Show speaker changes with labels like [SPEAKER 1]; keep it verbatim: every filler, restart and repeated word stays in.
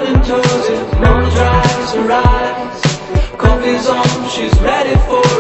[SPEAKER 1] London toes in, mama dries her eyes. Coffee's on, she's ready for